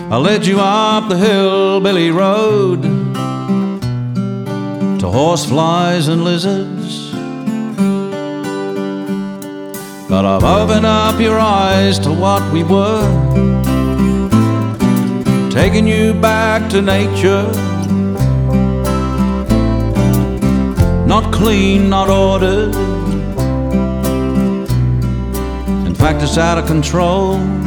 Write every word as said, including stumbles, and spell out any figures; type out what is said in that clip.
I led you up the hillbilly road to horseflies and lizards, but I've opened up your eyes to what we were, taking you back to nature. Not clean, not ordered, in fact it's out of control.